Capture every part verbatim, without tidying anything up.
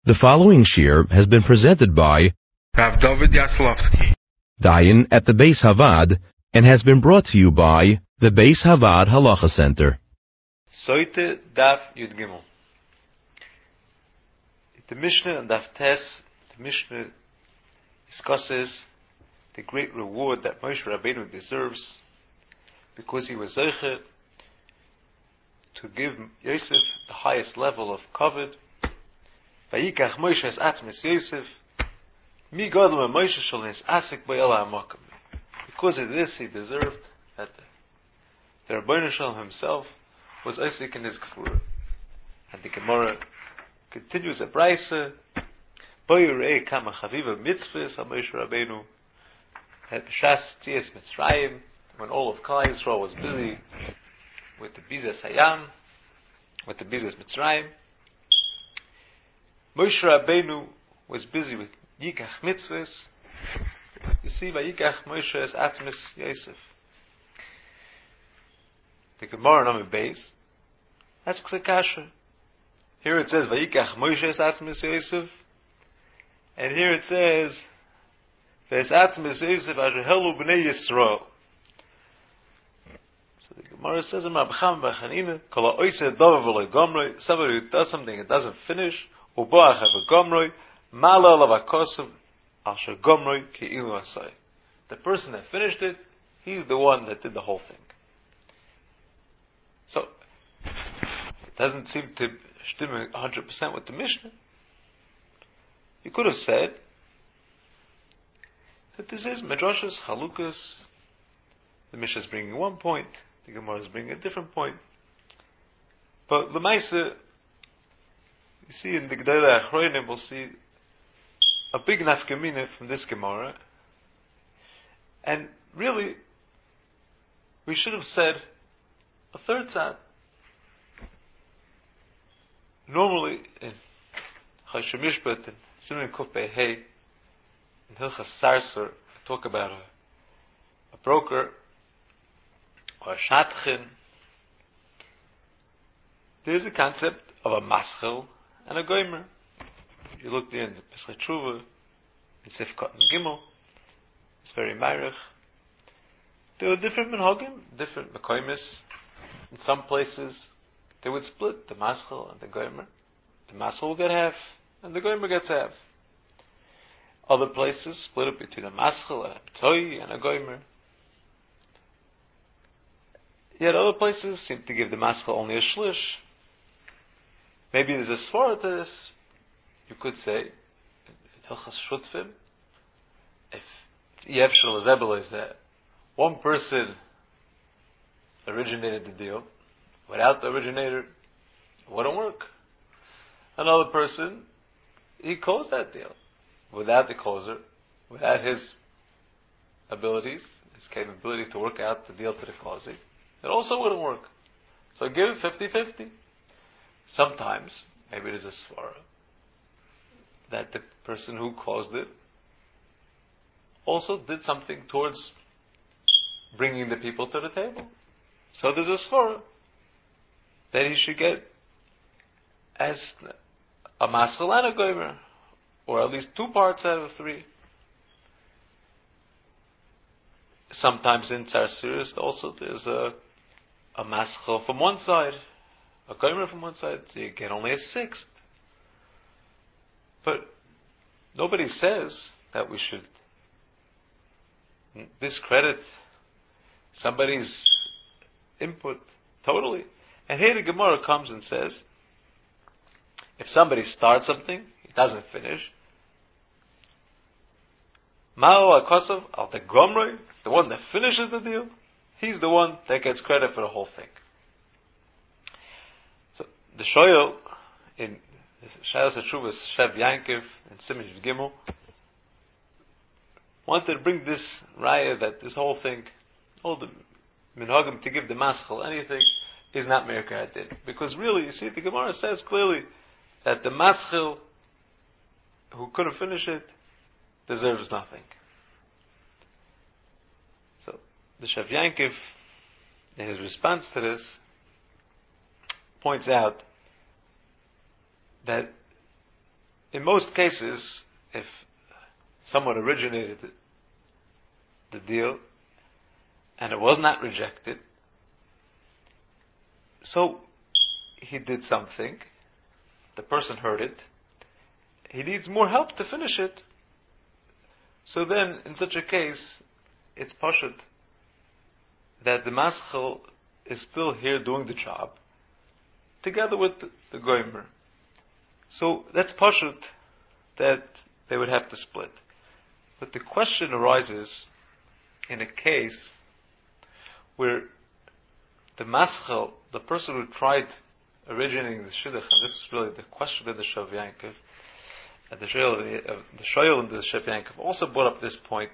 The following shir has been presented by Rav David Yaslovsky, Dayan at the Beis Havad, and has been brought to you by the Beis Havad Halacha Center. Soite Daf Yud Gimel. The Mishnah and Daf Tes, the Mishnah discusses the great reward that Moshe Rabbeinu deserves because he was zeicher to give Yosef the highest level of kavod. Vayikach Moshe es atzmis Yosef mi gadol Moshe shel nis asik b'el ha'makom. Because of this, he deserved that the Rebbeinu Shalom himself was asik in his gefura. And the Gemara continues a brayse. Boyurei kama chaviva mitzvahs al Moshe Rabbeinu at Shas Tzias Mitzrayim, when all of Klal Yisrael was busy with the Bizas Hayam, with the Bizas Mitzrayim. Moshe Rabbeinu was busy with Yikach Mitzvahs. You see, Vayikach Moshe es atzmis Yosef. The Gemara Nami Beis asks a kasha. Here it says Vayikach Moshe es atzmis Yosef, and here it says Ves atzmis Yosef asher helu b'nei Yisrael. So the Gemara says in Rabcham B'Chanina, Kol ha'oiseh davar v'lo gomroi, somebody who does something and doesn't finish, uboach ha'v'gomroi, mala alav ha'kosav asher gomroi ki'ilu asai. The person that finished it, he's the one that did the whole thing. So, it doesn't seem to stimme one hundred percent with the Mishnah. You could have said that this is Medrashas, Halukas. The Mishnah is bringing one point, the Gemara is bringing a different point. But the Maisa, you see in the Gedolei Achronim, we'll see a big nafkamina from this Gemara. And really, we should have said a third tzad. Normally, in Choshen Mishpat and Siman Kuf Pei Hey, in Hilchas Sarser, I talk about a, a broker or a shatchin. There is a concept of a maschil and a goymer. You look there in the Pesach Tshuva, in Sifkat and Gimel, it's very ma'arich. There are different minhagim, different mekoimis. In some places, they would split the maschil and the goymer. The maschil will get half, and the goymer gets half. Other places split it between a maschil, a p'tzoi, and a goymer. Yet other places seem to give the maschil only a shlish. Maybe there's a svara to this. You could say, in Hilchas Shutfim, if Yev Shel Zebel is that one person originated the deal, without the originator, it wouldn't work. Another person, he closed that deal. Without the closer, without his abilities, his capability to work out the deal to the closing, it also wouldn't work. So give fifty-fifty. Sometimes, maybe there's a svara that the person who closed it also did something towards bringing the people to the table. So there's a svara that he should get as a maschil and a goymer, or at least two parts out of three. Sometimes in Tzar Siris also there's a a maschil from one side, a goymer from one side, so you get only a sixth. But nobody says that we should discredit somebody's input totally. And here the Gemara comes and says, if somebody starts something, he doesn't finish, Ma'o HaKosav al the Gomroi, the one that finishes the deal, he's the one that gets credit for the whole thing. So the Shoyel in Shas HaTshuvas Shev Yankiv and Siman Gimel wanted to bring this raya that this whole thing, all the minhagim to give the maschil anything, is not Meir Kadin. Because really, you see, the Gemara says clearly that the maschil who couldn't finish it deserves nothing. So the Shev Yankiv, in his response to this, points out that in most cases, if someone originated the deal and it was not rejected, so he did something, the person heard it, he needs more help to finish it. So then, in such a case, it's pashut that the maschel is still here doing the job, together with the, the goymer. So that's pashut that they would have to split. But the question arises in a case where the maschel, the person who tried originating the shidduch, and this is really the question of the Shav Yankov, and the Shoyl uh, the Shoyl and the Shav Yankov also brought up this point.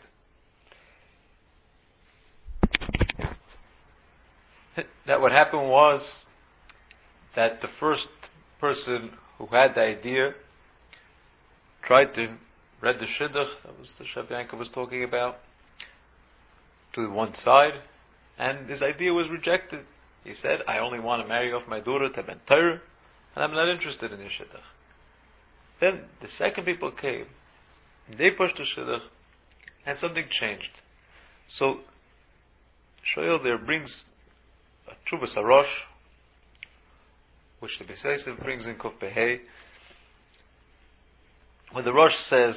That what happened was that the first person who had the idea tried to read the shidduch, that was the Shav Yankov was talking about, to one side, and his idea was rejected. He said, I only want to marry off my daughter to Ben Torah, and I'm not interested in the shidduch. Then the second people came, and they pushed the shidduch, and something changed. So, Shoyl there brings a Chuvas Arosh, which the Beis brings in Kuf Behei, when the Rosh says,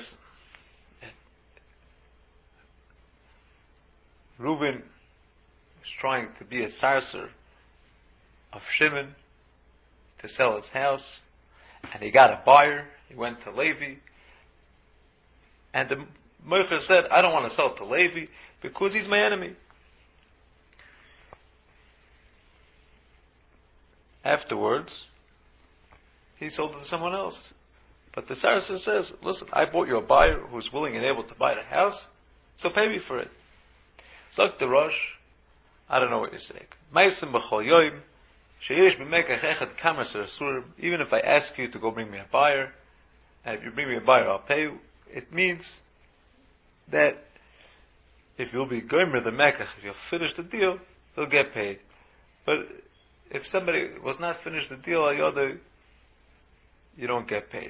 Reuben was trying to be a sarser of Shimon to sell his house, and he got a buyer. He went to Levi, and the Moicher said, I don't want to sell it to Levi because he's my enemy. Afterwards, he sold it to someone else. But the sarser says, listen, I bought you a buyer who's willing and able to buy the house, so pay me for it. Zok the Rosh, I don't know what you're saying. Ma'asim b'chol yoyim, sheyesh b'mekach echad kamer serasurim. Even if I ask you to go bring me a buyer, and if you bring me a buyer, I'll pay you. It means that if you'll be gomer the mekach, if you'll finish the deal, you'll get paid. But if somebody was not finished the deal, you don't get paid.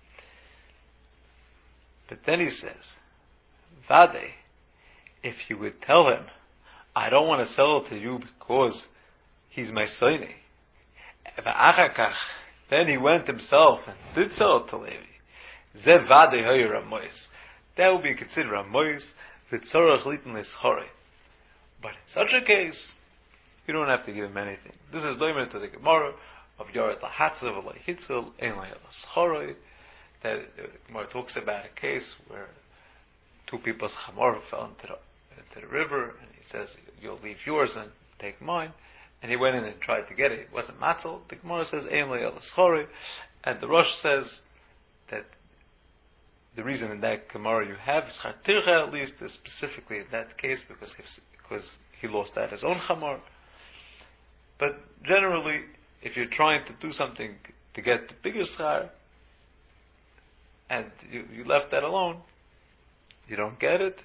But then he says, Vade, if you would tell him, I don't want to sell it to you because he's my soine. Then he went himself and did sell it to Levi. Zev Vade Hoyer Ramois. That would be considered Ramois, Vitzorach Litin Lischore. But in such a case, you don't have to give him anything. This is doimah to the Gemara of Yoret Lahatzav Lahitzel Ein Laschore. That the Gemara talks about a case where two people's chamor fell into the, into the river, and he says, you'll leave yours and take mine. And he went in and tried to get it. It wasn't matzel. The Gemara says, Ein Laschore. And the Rosh says that the reason in that Gemara you have Schar Tircha, at least, is specifically in that case because he, because he lost that his own chamor. But generally, if you're trying to do something to get the bigger schar, and you, you left that alone, you don't get it.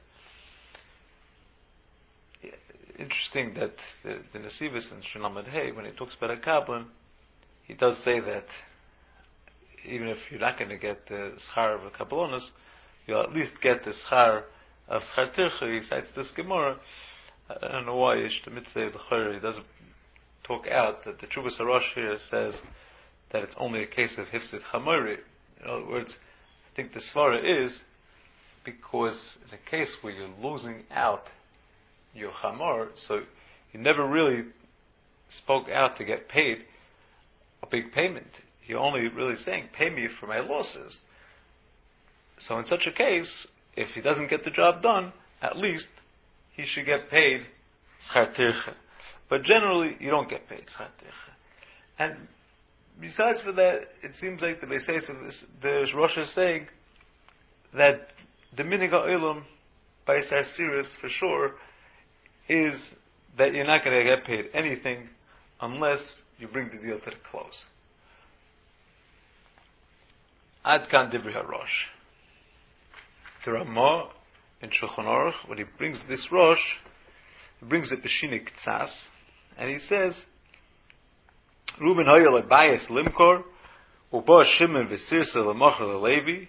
Yeah, interesting that the, the Nesivos in Shulamad Hey, when he talks about a Kabbalah, he does say that even if you're not going to get the schar of a Kabbalonus, you'll at least get the schar of Schar Tircha. He cites this Gemara. I don't know why Ishtamitze the he doesn't talk out that the Chuvas Arosh here says that it's only a case of Hifzit Chamori. In other words, I think the Svara is because in a case where you're losing out your Chamor, so you never really spoke out to get paid a big payment. You're only really saying, pay me for my losses. So in such a case, if he doesn't get the job done, at least he should get paid Schar Tircha. But generally, you don't get paid Schar Tircha. And besides for that, it seems like the Beis Yosef, the Rosh is saying that the Minig HaOlam by Sarsiris, for sure, is that you're not going to get paid anything unless you bring the deal to the close. Ad kan Dibri HaRosh. The Ramah in Shulchan Aruch, when he brings this Rosh, he brings it B'Shini K'tzas, and he says, Reuben Hoyer Lebayis Limkor, Uba Shimon v'sirsa l'machar l'Levi.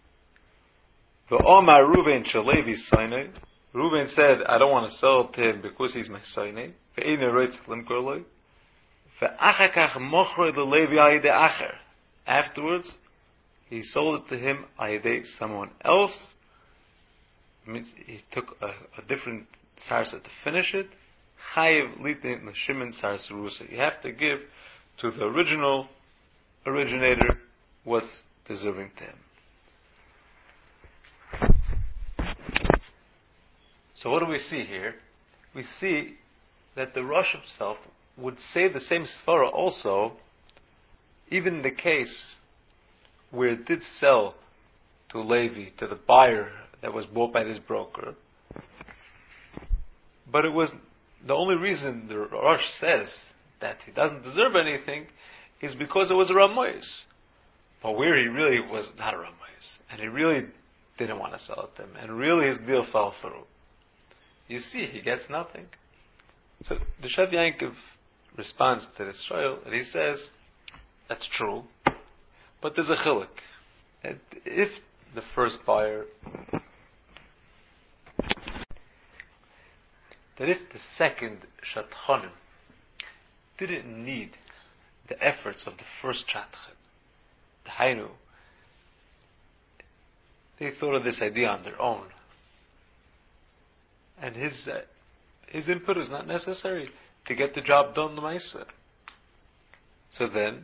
V'omar Ruven sh'Levi Sinai. Ruven said, I don't want to sell it to him because he's my Sinai. Ve'ein roitz limkor lo. Ve'achar kach mochro l'Levi ayidei acher. Afterwards, he sold it to him ayidei someone else. It means he took a, a different sarsa to finish it. Chayiv litin l'Shimon sarsa rusa. You have to give to the original originator what's deserving to him. So what do we see here? We see that the Rosh himself would say the same svara also, even in the case where it did sell to Levi, to the buyer that was bought by this broker. But it was the only reason the Rosh says that he doesn't deserve anything is because it was a Ramois. But where he really was not a Ramois, and he really didn't want to sell it to him, and really his deal fell through. You see, he gets nothing. So the Shev Yankov responds to this trial, and he says, that's true, but there's a chiluk. And if the first buyer, that if the second Shatchanim didn't need the efforts of the first Shatchan, the Hainu, they thought of this idea on their own. And his uh, his input is not necessary to get the job done the Maisa. So then,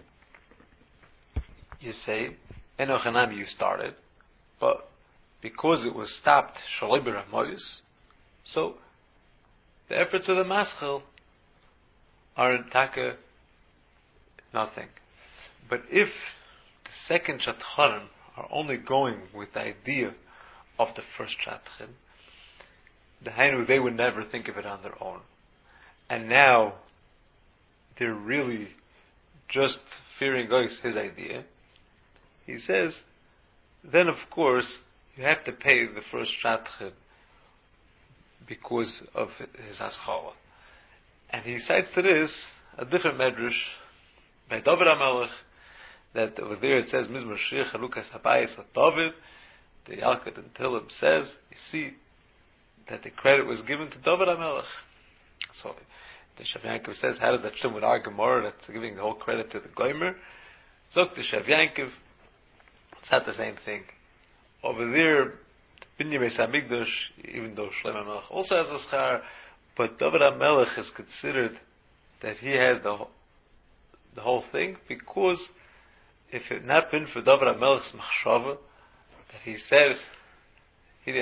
you say, Enochanami, you started, but because it was stopped, Shaloi B'Ramoyus, so the efforts of the Maschil are in Taka nothing. But if the second Shatchanim are only going with the idea of the first Shatchan, the Hainu, they would never think of it on their own. And now, they're really just fearing Goy's his idea. He says, then of course, you have to pay the first Shatchan because of his Haschala. And he cites to this a different medrash by David HaMelech, that over there it says, Mizmor Shir Chalukas Habayis HaDavid. The Yalkut and Tillim says, you see, that the credit was given to David HaMelech. So the Shev Yankov says, how does that stem with our Gemara that's giving the whole credit to the Goymer? So the Shev Yankov, it's not the same thing. Over there, Binyan Beis HaMikdash, even though Shlomo HaMelech also has a schar, but David HaMelech is considered that he has the whole, the whole thing, because if it had not been for David HaMelech's machshava, that he said, with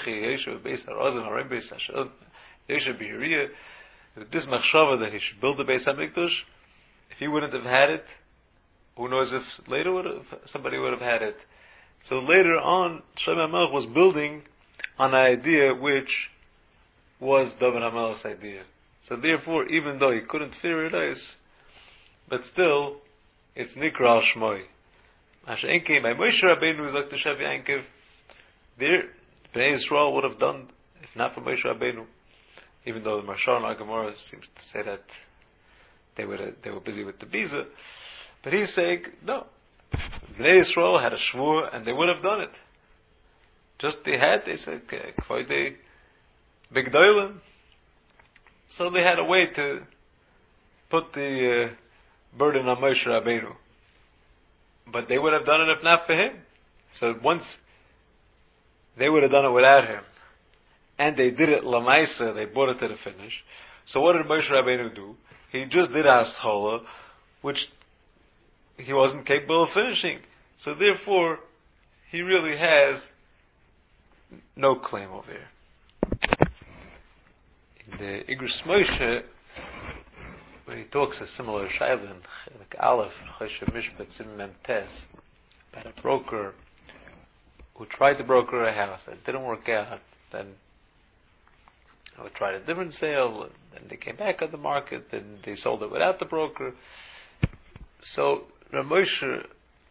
this machshava that he should build the Beis HaMikdash, if he wouldn't have had it, who knows if later would have, somebody would have had it. So later on, Shlomo HaMelech was building on an idea which was David HaMelech's idea. So therefore, even though he couldn't fear it, but still, it's Nikra al Shmoi. Masha Enke, by Moshe Rabbeinu is like the Shev Yankov, there, Bnei Yisrael would have done, if not for Moshe Rabbeinu, even though the Mashal and Gemara seems to say that they were they were busy with the Biza, but he's saying no. Bnei Yisrael had a shvur and they would have done it. Just they had, they said, Kvoidei Bigdoilim. So they had a way to put the uh, burden on Moshe Rabbeinu, but they would have done it if not for him. So once they would have done it without him, and they did it lamaisa, they brought it to the finish. So what did Moshe Rabbeinu do? He just did Haschola, which he wasn't capable of finishing. So therefore, he really has no claim over here. In the Igros Moshe, when he talks a similar shaila, like Aleph, Choshe Mishpat, Sim Mem Tes, about a broker who tried to broker a house, it didn't work out, then I would try a different sale, and they came back on the market, and they sold it without the broker. So Ramosha,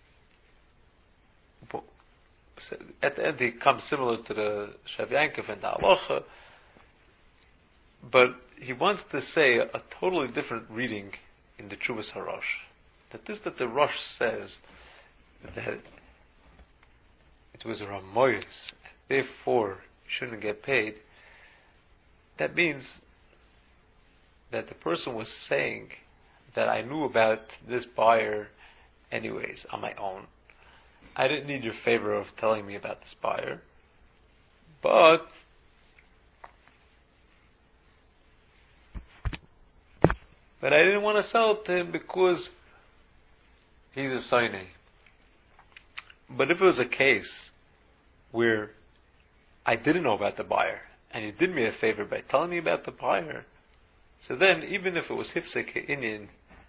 at the end, he comes similar to the Shev Yankov and the Halacha, but he wants to say a, a totally different reading in the Chuvas Harosh. that this that the Rosh says that it was a Ramoyes, therefore you shouldn't get paid, that means that the person was saying that I knew about this buyer anyways on my own. I didn't need your favor of telling me about this buyer, but but I didn't want to sell it to him because he's a Sinai. But if it was a case where I didn't know about the buyer and you did me a favor by telling me about the buyer, so then even if it was Hifsek Inyan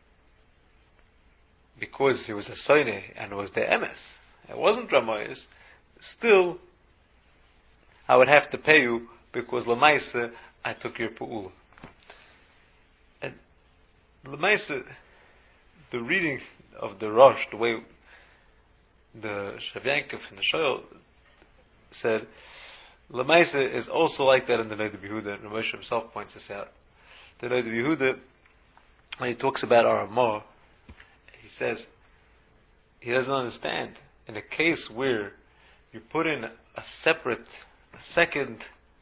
because he was a Sinai and it was the M S, it wasn't Ramoyes, still I would have to pay you because Lamaisa I took your Pu'ula. And Lamaisa, the reading of the Rosh, the way the Shavyankov and the Shoyal said, Lamaisa is also like that in the Noda B'Yehuda, and Ramosha himself points this out. The Noda B'Yehuda, when he talks about Aramah, he says he doesn't understand. In a case where you put in a separate, a second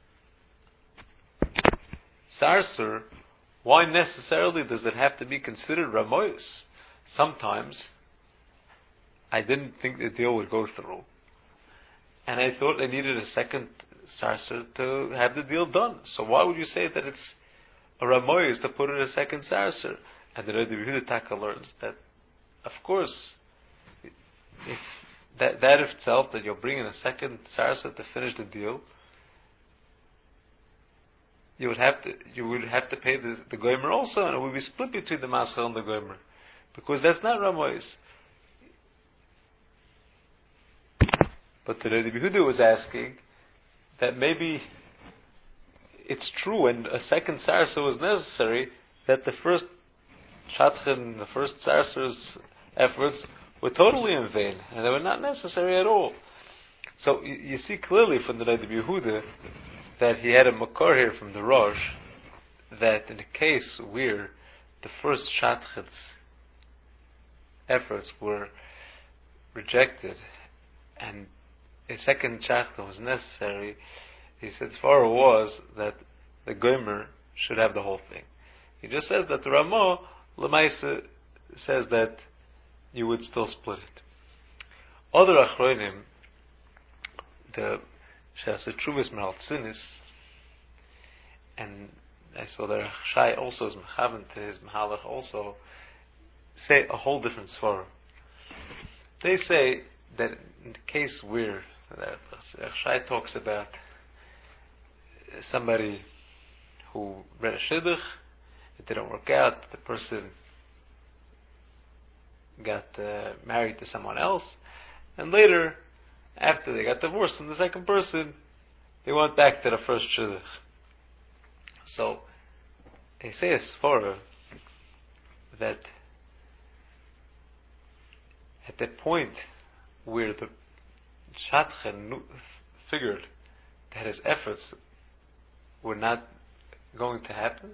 sarser, why necessarily does it have to be considered Ramoyes? Sometimes I didn't think the deal would go through, and I thought I needed a second sarser to have the deal done. So why would you say that it's a Ramoyes to put in a second sarser? And the Noda B'Yehuda Taka learns that, of course, if that that itself, that you'll bring in a second sarsa to finish the deal, you would have to you would have to pay the, the goymer also, and it would be split between the maschal and the goymer, because that's not Ramoyes. But the Noda B'Yehuda was asking that maybe it's true, and a second sarsa was necessary, that the first Shatchen, the first sarser's efforts were totally in vain, and they were not necessary at all. So you, you see clearly from the Noda B'Yehuda that he had a makor here from the Rosh, that in a case where the first Shatchen's efforts were rejected and a second Shachten was necessary, he said as far was that the goymer should have the whole thing. He just says that the Ramah Lamaisa says that you would still split it. Other Achronim, the Shasei Teshuvos Meraltzinis, and I saw that Shai also is mechaven to his Mahalach also, say a whole different svara. They say that in the case where that Shai talks about somebody who read a shidduch, it didn't work out, the person got uh, married to someone else, and later, after they got divorced from the second person, they went back to the first shidduch. So, they say a svara that at the point where the Shatchen figured that his efforts were not going to happen,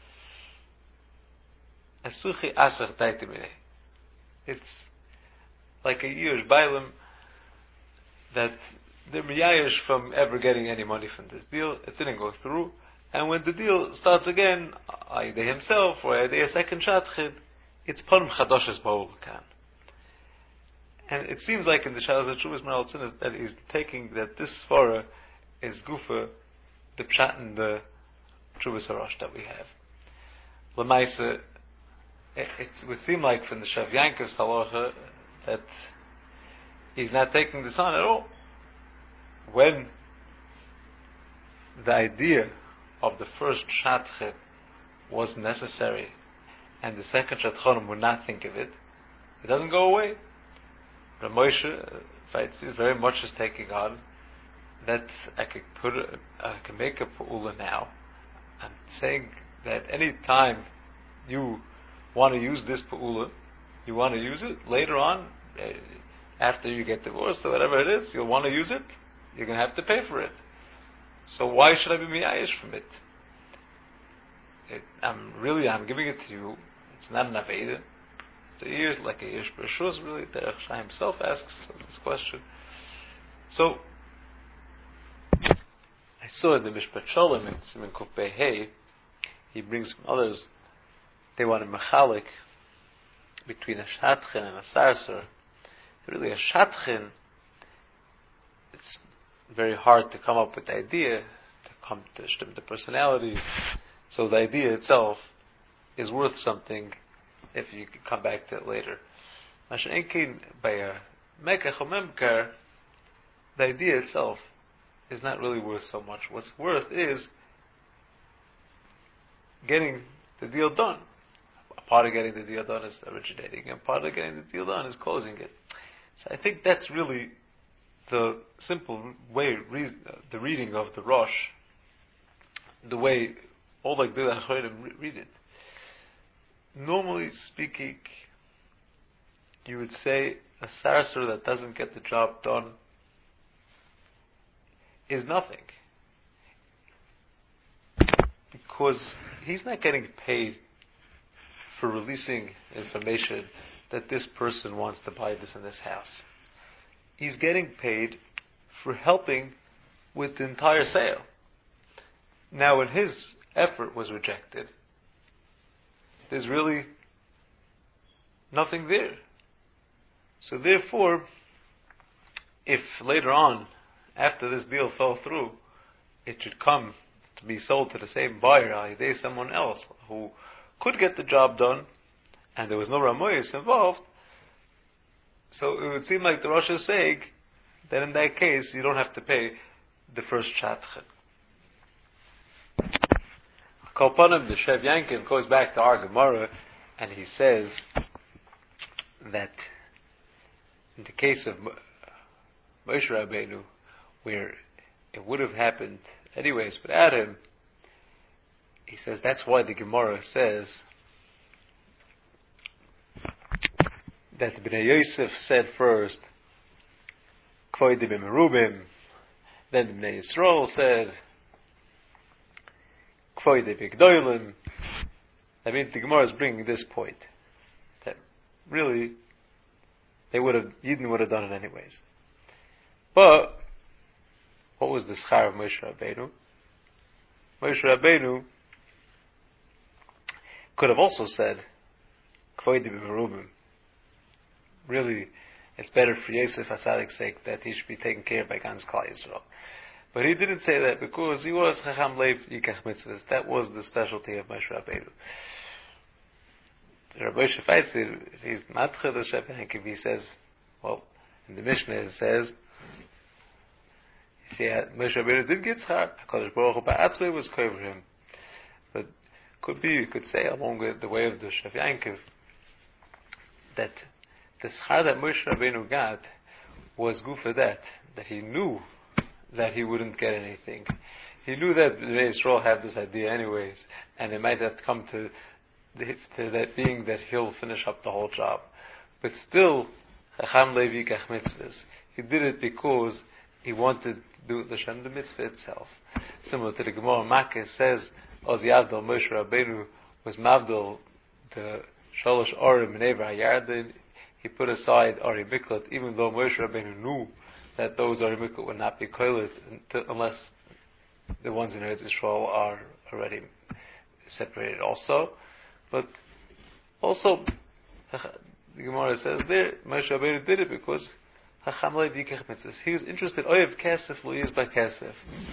Asuchi Asach Taitimine. It's like a Yush Bailam that they're miyayish from ever getting any money from this deal. It didn't go through. And when the deal starts again, either himself or either a second Shatchid, it's Parim Chadoshes Ba'ulakan. And it seems like in the Shasei Teshuvos Meraltzinis that he's taking that this svara is Gufa, the Pshat and the Teshuvos HaRosh that we have. L'maisa, it, it would seem like from the Shavyankov's halacha that he's not taking this on at all. When the idea of the first Shatchet was necessary and the second Shatchonim would not think of it, it doesn't go away. Ramosha very much is taking on that I could put a, I can make a pu'ula now. I'm saying that any time you want to use this pu'ula, you want to use it later on, uh, after you get divorced or whatever it is, you'll want to use it, you're going to have to pay for it. So why should I be miyayish from it? it? I'm really, I'm giving it to you. It's not an aveda. the ears, like a Yesh Bereshus, really, Derech Shai himself asks this question. So, I saw in the Mishpat Sholem, in Siman Kuf Pei Hey, he brings from others, they want a mechalik between a shatchin and a sarser. Really, a shatchin, it's very hard to come up with the idea, to come to the personality. So the idea itself is worth something if you can come back to it later. Mashenkin, by a mekach or memkar, the idea itself is not really worth so much. What's worth is getting the deal done. A part of getting the deal done is originating, and part of getting the deal done is closing it. So I think that's really the simple way, reason, uh, the reading of the Rosh, the way all like the Achorim read it. Normally speaking, you would say a sarser that doesn't get the job done is nothing, because he's not getting paid for releasing information that this person wants to buy this in this house. He's getting paid for helping with the entire sale. Now, when his effort was rejected, there's really nothing there. So therefore, if later on, after this deal fell through, it should come to be sold to the same buyer, either someone else who could get the job done, and there was no Ramoyes involved, so it would seem like the Rosh is saying that in that case you don't have to pay the first shatchin. Kolpanim, the Shev Yankiv, goes back to our Gemara, and he says that in the case of Moshe Rabbeinu, where it would have happened anyways without him, he says that's why the Gemara says that Bnei Yosef said first, Kvoide b'merubim, then Bnei Yisrael said, Kvoide b'gdoilim. I mean, the Gemara is bringing this point, that really, they would have, Yidden would have done it anyways. But, what was the schar of Moshe Rabbeinu? Moshe Rabbeinu could have also said, Kvoide b'merubim. Really, it's better for Yosef HaTzadik's sake that he should be taken care of by Gans Klal Yisrael. But he didn't say that because he was Chacham Lev Yikach Mitzvahs. That was the specialty of Moshe Rabbeinu. Rabbi Moshe Feitzir, if he's Matcha the Shev Yankiv, he says, well, in the Mishnah it says, you see, Moshe Rabbeinu did get schar. HaKadosh Baruch Hu Ba'atzmei was kover him. But could be, you could say, along with the way of the Shev Yankiv, that the schar that Moshe Rabbeinu got was good for that, that he knew that he wouldn't get anything. He knew that the Yisrael had this idea anyways, and it might have come to, the, to that being that he'll finish up the whole job. But still, Chacham Lev Yikach Mitzvahs. He did it because he wanted to do L'Shem the mitzvah itself. Similar to the Gemara Makkah says, Oz Yavdal Moshe Rabbeinu was Mavdal the Sholosh Orim and Ever HaYarden. He put aside Ari Miklat, even though Moshe Rabbeinu knew that those Ari Miklat would not be koilet unless the ones in Eretz Yisrael are already separated also. But also, the Gemara says there, Moshe Rabbeinu did it because Chacham Lev Yikach Mitzvahs. He was interested, Oyev Kesef lo yizbah Kesef.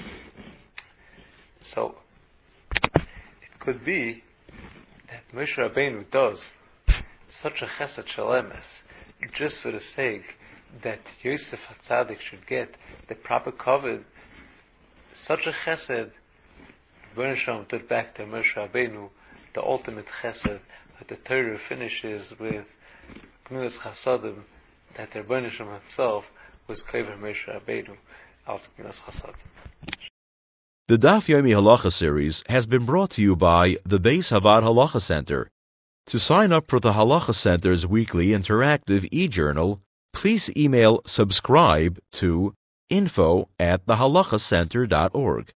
So, it could be that Moshe Rabbeinu does such a chesed shalemes, just for the sake that Yosef HaTzadik should get the proper covet, such a chesed, Rebbeinu Shalom took back to Moshe Rabbeinu, the ultimate chesed, that the Torah finishes with Gemilas Chasadim, that the Rebbeinu Shalom himself was kover Moshe Rabbeinu, al Gemilas Chasadim. The Daf Yomi Halacha series has been brought to you by the Beis Havad Halacha Center. To sign up for the Halacha Center's weekly interactive e-journal, please email subscribe to info at the halacha center dot org.